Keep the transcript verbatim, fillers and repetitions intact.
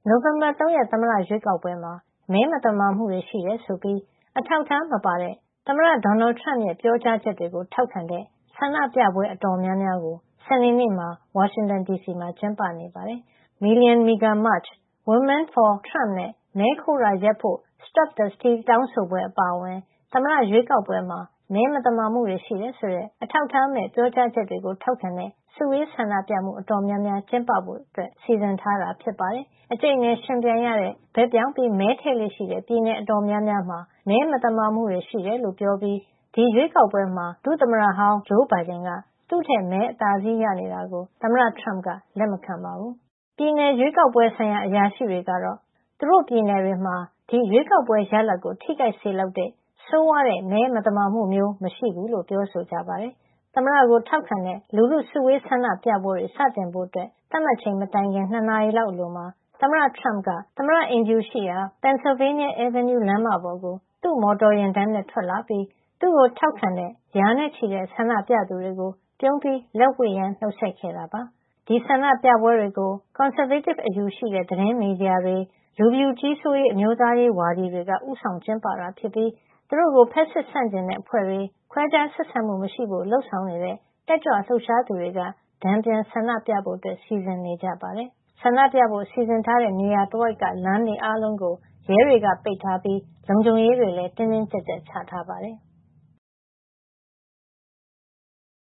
နိုဝင်ဘာ၃ရက်သမ္မတရွေးကောက်ပွဲမှာမဲမသမာမှုတွေရှိတယ်ဆိုပြီးအထောက်အထားမပါတဲ့သမ္မတဒေါ်နယ်ထရမ့်ရဲ့ပြောကြားချက်တွေကိုထောက်ခံတဲ့ဆန္ဒပြပွဲအတော်များများကိုစနေနေ့မှာဝါရှင်တန်ဒီစီမှာကျင်းပနေပါတယ်။ Million Mega March, Women for Trump နဲ့မဲခိုးတာရပ်ဖို့ Stop the Steal တောင်းဆိုပွဲအပါအဝင်သမ္မတရွေးကောက်ပွဲမှာမဲမသမာမှုတွေရှိတယ်ဆိုတဲ့အထောက်အထားမဲ့ပြောကြားချက်တွေကိုထောက်ခံတဲ့စုဝေးဆန္ဒပြမှုအတော်များများကျင်းပဖို့အတွက်စီစဉ်ထားတာဖြစ်ပါတယ်။အကျိတ်နယ်ရှင်ပြိုင်ရတဲ့ဘက်ပြောင်းပြီးမဲထည့်လေ့ရှိတဲ့ပြည်နယ်အတော်များများမှာမဲမသမာမှုတွေရှိတယ်လို့ပြောပြီးဒီရွေးကောက်ပွဲမှာဒုသမ္မတဟောင်းဂျိုးဘိုင်ဒန်ကသူ့ထက်မဲအသာစီးရနေတာကိုသမ္မတထရမ့်ကလက်မခံပါဘူး။ပြည်နယ်ရွေးကောက်ပွဲဆိုင်ရာအရာရှိတွေကတော့သူတို့ပြည်နယ်တွေမှာဒီရွေးကောက်ပွဲရလဒ်ကိုထိခိုက်စေလောက်တဲ့ဆိုးဝါးတဲ့မဲမသမာမှုမျိုးမရှိဘူးလို့ပြောဆိုကြပါတယ်။သမ္မတကိုထောက်ခံတဲ့လူထုစုဝေးဆန္ဒပြပွဲတွေစတင်ဖို့အတွက်သတ်မှတ်ချိန်မတိုင်ခင်နှစ်နာရီလောက်အလိုမှာသမ္မတထရမ့်ကသမ္မတအိမ်ဖြူရှိရာ Pennsylvania Avenue လမ်းမပေါ်ကိုသူ့မော်တော်ယာဉ်တန်းနဲ့ထွက်လာပြီးသူ့ကိုထောက်ခံတဲ့ရာနဲ့ချီတဲ့ဆန္ဒပြသူတွေကိုပြုံးပြီးလက်ဝှေ့ရမ်းနှုတ်ဆက်ခဲ့တာပါ။ဒီဆန္ဒပြပွဲတွေကိုကွန်ဆာဗေးတစ်အယူရှိတဲ့သတင်းမီဒီယာတွေလူဖြူကြီးစိုးရေးအမျိုးသားရေးဝါဒီတွေကဦးဆောင်ကျင်းပတာဖြစ်ပြီးသူတို့ကိုဖက်စစ်ဆန့်ကျင်တဲ့အဖွဲ့တွေခွဲခြားဆက်ဆံမှုမရှိဖို့လှုံ့ဆော်နေတဲ့တက်ကြွလှုပ်ရှားသူတွေကတံပြန်ဆန္ဒပြဖို့စီစဉ်နေကြပါတယ်။ဆန္ဒပြဖို့စီစဉ်ထားတဲ့နေရာတဝိုက်ကလမ်းတွေအားလုံးကိုရဲတွေကပိတ်ထားပြီးလုံခြုံရေးတွေလည်းတင်းတင်းကျပ်ကျပ်ချထားပါတယ်။